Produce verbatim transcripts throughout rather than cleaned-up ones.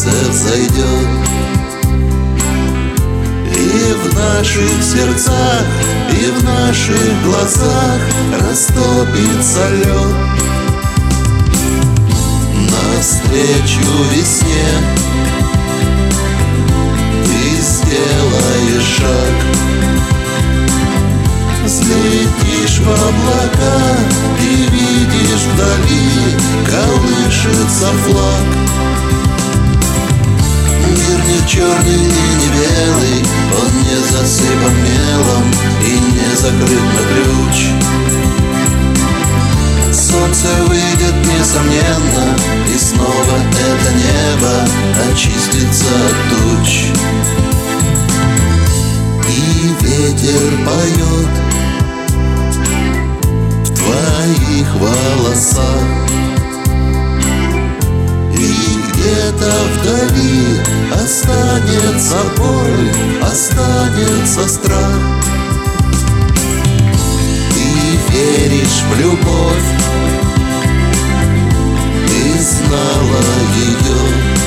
солнце взойдет, и в наших сердцах, и в наших глазах растопится лед. Навстречу весне ты сделаешь шаг, взлетишь в облака и видишь вдали колышется флаг. Мир не черный и не белый, он не засыпан мелом и не закрыт на ключ. Солнце выйдет несомненно, и снова это небо очистится от туч. И ветер поет в твоих волосах, и где-то вдали останется боль, останется страх. Ты веришь в любовь, ты знала ее,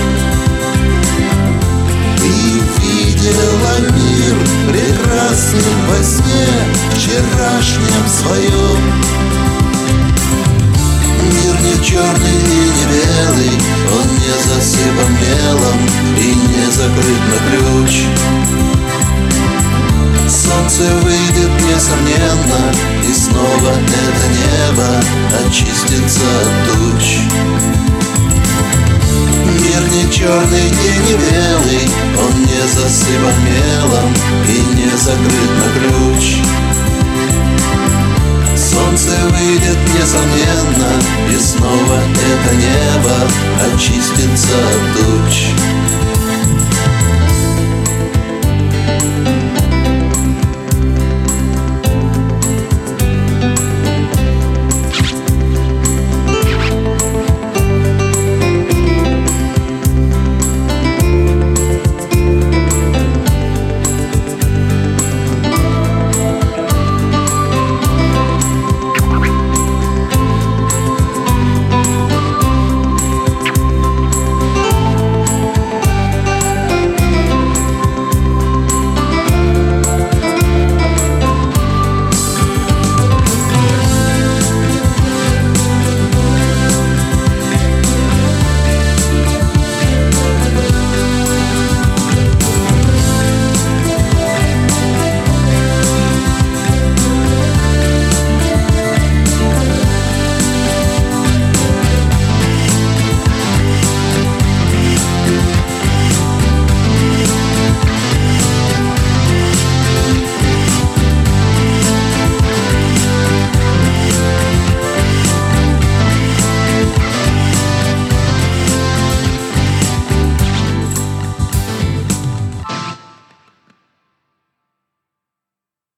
ты видела мир прекрасным во сне вчерашнем своем. Мир не черный и не белый, он не засыпан мелом и не закрыт на ключ. Солнце выйдет несомненно, и снова это небо очистится от туч. Мир не черный и не белый, он не засыпан мелом и не закрыт на ключ. Солнце выйдет несомненно, и снова это небо очистится от туч.